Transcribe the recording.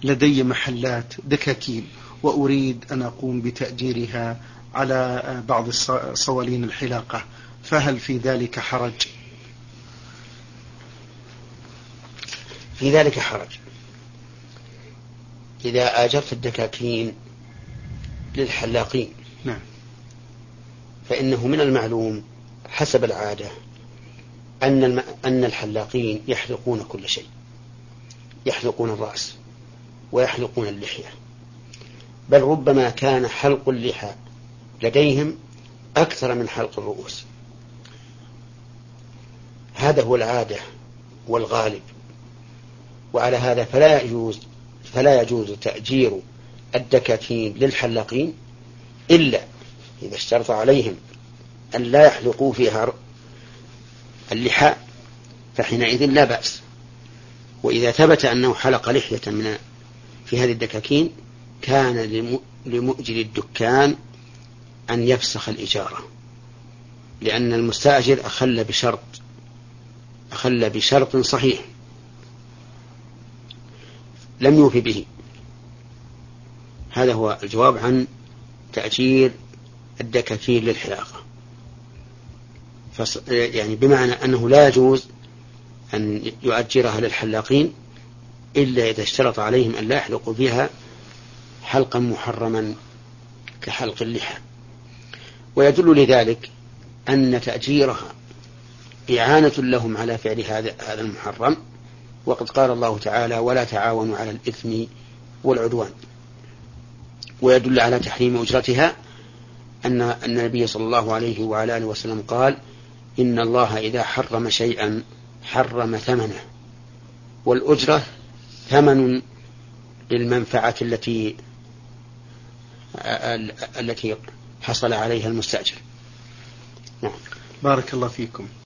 لدي محلات دكاكين وأريد أن أقوم بتأجيرها على بعض صوالين الحلاقة، فهل في ذلك حرج؟ في ذلك حرج. إذا آجرت الدكاكين للحلاقين نعم، فإنه من المعلوم حسب العادة أن الحلاقين يحلقون كل شيء، يحلقون الرأس ويحلقون اللحية، بل ربما كان حلق اللحى لديهم أكثر من حلق الرؤوس. هذا هو العادة والغالب. وعلى هذا فلا يجوز تأجير الدكاكين للحلاقين إلا إذا اشترط عليهم أن لا يحلقوا فيها اللحى، فحينئذ لا بأس. وإذا ثبت أنه حلق لحية في هذه الدكاكين كان لمؤجر الدكان أن يفسخ الإجارة، لأن المستأجر أخل بشرط صحيح لم يوفي به. هذا هو الجواب عن تأجير الدكاكين للحلاقة. يعني بمعنى أنه لا يجوز أن يؤجرها للحلاقين إلا إذا اشترط عليهم أن لا يحلقوا فيها حلقا محرما كحلق اللحى. ويدل لذلك أن تأجيرها إعانة لهم على فعل هذا المحرم، وقد قال الله تعالى: ولا تعاونوا على الإثم والعدوان. ويدل على تحريم أجرتها أن النبي صلى الله عليه وعلى آله وسلم قال: إن الله إذا حرم شيئا حرم ثمنه، والأجرة ثمن للمنفعة التي حصل عليها المستأجر. نعم. بارك الله فيكم.